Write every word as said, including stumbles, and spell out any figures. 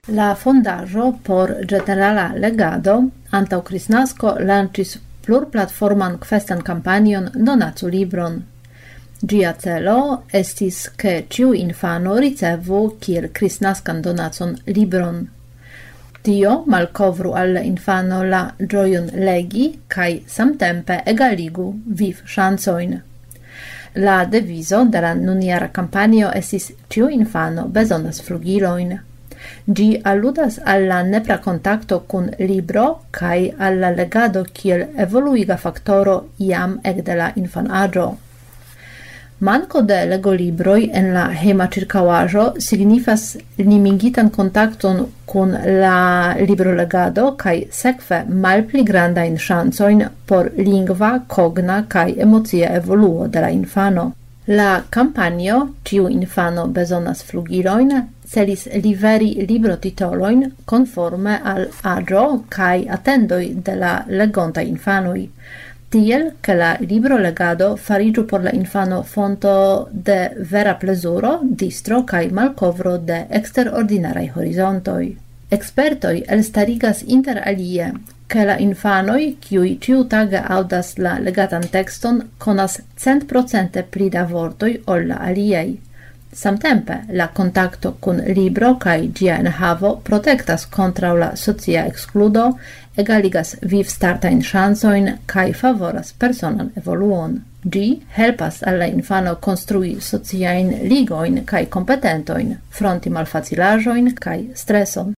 La fondaĵo por ĝenerala legado antaŭ Kristnasko lanĉis plurplatforman kvestan kampanjon Donacu libron. Ĝia celo estis, ke ĉiu infano ricevu kiel kristnaskan donacon libron. Tio malkovru al la infano la ĝojon legi kaj samtempe egaligu vivŝancojn. La devizo de la nunjara kampanjo estis ĉiu infano bezonas flugilojn. Ĝi aludas al la nepra kontakto kun libro kaj al la legado kiel evoluiga faktoro jam ekde la infanaĝo. Manko de legolibroj en la hejma ĉirkaŭaĵo signifas limigitan kontakton kun la librolegado kaj sekve malpli grandajn ŝancojn por lingva, kogna kaj emocia evoluo de la infano. La kampanjo Ĉiu infano bezonas flugilojn celis liveri librotitolojn konforme al aĝo kaj atendoj de la legontaj infanoj, tiel ke la librolegado fariĝu por la infano fonto de vera plezuro, distro kaj malkovro de eksterordinaraj horizontoj. Expertoj elstarigas inter alie, ke la infanoj, kiuj ĉiutage aŭdas la legatan tekston, konas centprocente pli da vortoj ol la aliaj. Samtempe, la kontakto kun libro kaj ĝia enhavo protektas kontraŭ la socia ekskludo, egaligas vivstartajn ŝancojn kaj favoras personan evoluon. Ĝi helpas al la infano konstrui sociajn ligojn kaj kompetentojn, fronti malfacilaĵojn kaj streson.